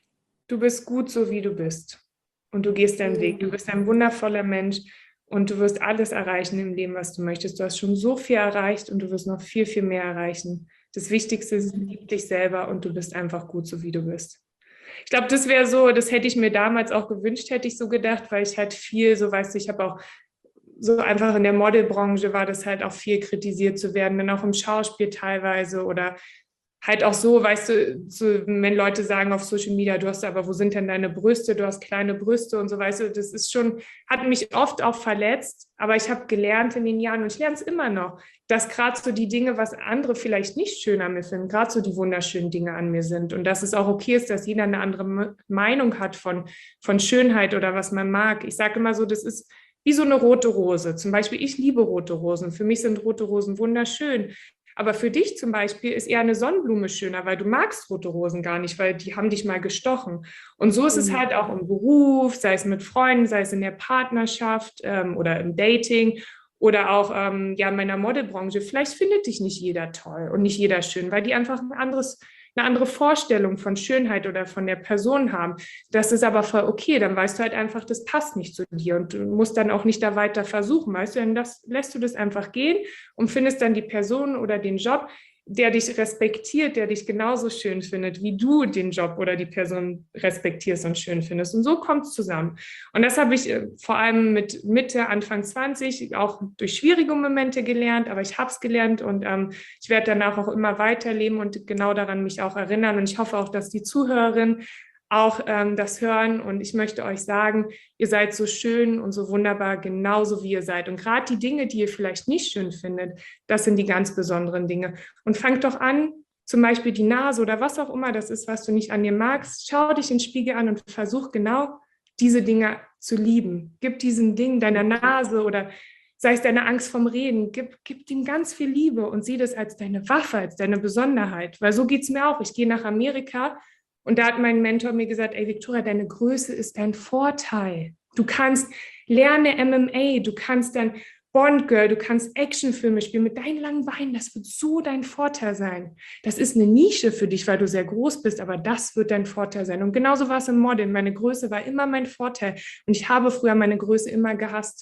Speaker 1: Du bist gut, so wie du bist. Und du gehst deinen mhm. Weg. Du bist ein wundervoller Mensch und du wirst alles erreichen im Leben, was du möchtest. Du hast schon so viel erreicht und du wirst noch viel, viel mehr erreichen. Das Wichtigste ist, lieb dich selber und du bist einfach gut, so wie du bist. Ich glaube, das wäre so, das hätte ich mir damals auch gewünscht, hätte ich so gedacht, weil ich halt viel, so weißt du, ich habe auch so einfach in der Modelbranche war das halt auch viel kritisiert zu werden, dann auch im Schauspiel teilweise oder halt auch so, weißt du, so, wenn Leute sagen auf Social Media, du hast aber, wo sind denn deine Brüste, du hast kleine Brüste und so, weißt du, das ist schon, hat mich oft auch verletzt, aber ich habe gelernt in den Jahren und ich lerne es immer noch, dass gerade so die Dinge, was andere vielleicht nicht schön an mir finden, gerade so die wunderschönen Dinge an mir sind und dass es auch okay ist, dass jeder eine andere Meinung hat von, von Schönheit oder was man mag. Ich sage immer so, das ist wie so eine rote Rose. Zum Beispiel, ich liebe rote Rosen. Für mich sind rote Rosen wunderschön. Aber für dich zum Beispiel ist eher eine Sonnenblume schöner, weil du magst rote Rosen gar nicht, weil die haben dich mal gestochen. Und so ist es halt auch im Beruf, sei es mit Freunden, sei es in der Partnerschaft ähm, oder im Dating oder auch ähm, ja, in meiner Modelbranche. Vielleicht findet dich nicht jeder toll und nicht jeder schön, weil die einfach ein anderes eine andere Vorstellung von Schönheit oder von der Person haben. Das ist aber voll okay, dann weißt du halt einfach, das passt nicht zu dir und du musst dann auch nicht da weiter versuchen, weißt du, dann das, lässt du das einfach gehen und findest dann die Person oder den Job, der dich respektiert, der dich genauso schön findet, wie du den Job oder die Person respektierst und schön findest. Und so kommt es zusammen. Und das habe ich äh, vor allem mit Mitte, Anfang zwanzig auch durch schwierige Momente gelernt, aber ich habe es gelernt und ähm, ich werde danach auch immer weiterleben und genau daran mich auch erinnern. Und ich hoffe auch, dass die Zuhörerinnen auch ähm, das hören und ich möchte euch sagen, ihr seid so schön und so wunderbar, genauso wie ihr seid. Und gerade die Dinge, die ihr vielleicht nicht schön findet, das sind die ganz besonderen Dinge. Und fangt doch an, zum Beispiel die Nase oder was auch immer das ist, was du nicht an dir magst, schau dich in den Spiegel an und versuch genau diese Dinge zu lieben. Gib diesen Dingen deiner Nase oder sei es deine Angst vom Reden, gib, gib dem ganz viel Liebe und sieh das als deine Waffe, als deine Besonderheit. Weil so geht es mir auch. Ich gehe nach Amerika und da hat mein Mentor mir gesagt, ey Victoria, deine Größe ist dein Vorteil. Du kannst lerne M M A, du kannst dann Bond Girl, du kannst Actionfilme spielen mit deinen langen Beinen, das wird so dein Vorteil sein. Das ist eine Nische für dich, weil du sehr groß bist, aber das wird dein Vorteil sein. Und genauso war es im Modeln. Meine Größe war immer mein Vorteil und ich habe früher meine Größe immer gehasst.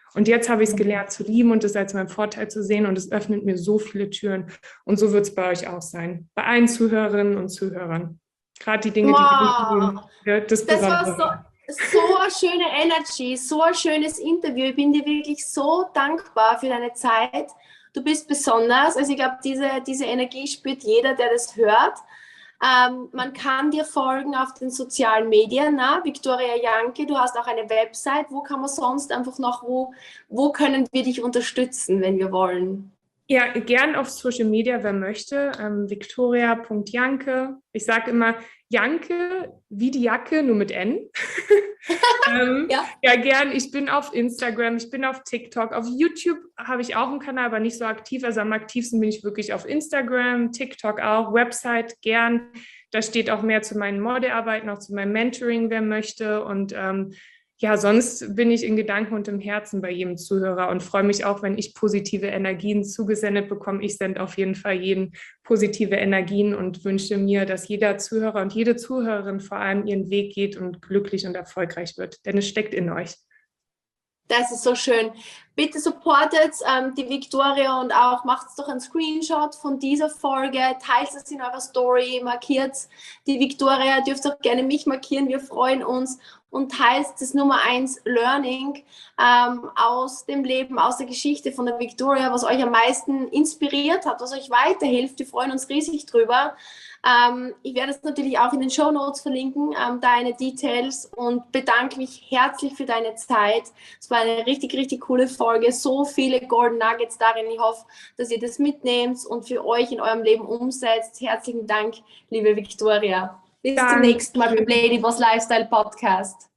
Speaker 1: Und jetzt habe ich es gelernt zu lieben und es als meinen Vorteil zu sehen und es öffnet mir so viele Türen. Und so wird es bei euch auch sein. Bei allen Zuhörerinnen und Zuhörern. Gerade die Dinge,
Speaker 2: wow.
Speaker 1: die wir das,
Speaker 2: das war so, so eine schöne Energy, so ein schönes Interview. Ich bin dir wirklich so dankbar für deine Zeit. Du bist besonders. Also ich glaube, diese, diese Energie spürt jeder, der das hört. Ähm, man kann dir folgen auf den sozialen Medien, na? Viktoria Janke, du hast auch eine Website. Wo kann man sonst einfach noch, wo, wo können wir dich unterstützen, wenn wir wollen?
Speaker 1: Ja, gern auf Social Media, wer möchte. Ähm, viktoria Punkt janke. Ich sage immer Janke wie die Jacke, nur mit N. ähm, ja. ja, gern. Ich bin auf Instagram, ich bin auf TikTok. Auf YouTube habe ich auch einen Kanal, aber nicht so aktiv. Also am aktivsten bin ich wirklich auf Instagram, TikTok auch, Website gern. Da steht auch mehr zu meinen Modelarbeiten, auch zu meinem Mentoring, wer möchte. Und ähm, ja, sonst bin ich in Gedanken und im Herzen bei jedem Zuhörer und freue mich auch, wenn ich positive Energien zugesendet bekomme. Ich sende auf jeden Fall jeden positive Energien und wünsche mir, dass jeder Zuhörer und jede Zuhörerin vor allem ihren Weg geht und glücklich und erfolgreich wird, denn es steckt in euch.
Speaker 2: Das ist so schön. Bitte supportet ähm, die Viktoria und auch macht doch einen Screenshot von dieser Folge, teilt es in eurer Story, markiert die Viktoria, dürft auch gerne mich markieren, wir freuen uns und teilt das Nummer eins Learning ähm, aus dem Leben, aus der Geschichte von der Viktoria, was euch am meisten inspiriert hat, was euch weiterhilft. Wir freuen uns riesig drüber. Ähm, ich werde es natürlich auch in den Shownotes verlinken, ähm, deine Details und bedanke mich herzlich für deine Zeit. Es war eine richtig, richtig coole Folge. So viele Golden Nuggets darin. Ich hoffe, dass ihr das mitnehmt und für euch in eurem Leben umsetzt. Herzlichen Dank, liebe Viktoria. Bis Danke. Zum nächsten Mal beim Lady Boss Lifestyle Podcast.